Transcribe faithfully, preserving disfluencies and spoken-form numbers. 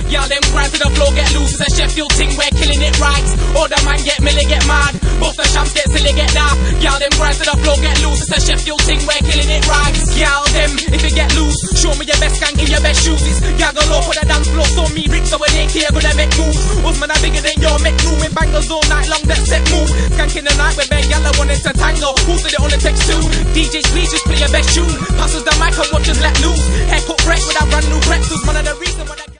Y'all them grind to the floor, get loose. It's a Sheffield ting, we're killing it right. All the man get milli, get mad. Both the shams get silly, get daft. Y'all them grind to the floor, get loose. It's a Sheffield ting, we're killing it right. Y'all them, if you get loose, show me your best gang in your best shoes. It's y'all go low for the dance floor, so me rip, so when they here gonna make moves. Usman are bigger than your make room. In bangers all night long, that set move. Skanking the night with bang, y'all wanting to tango. Who said it on the text too? D Js, please just play your best tune. Passes the mic and watch us let loose. Haircut break with that brand new pretzels. Man of the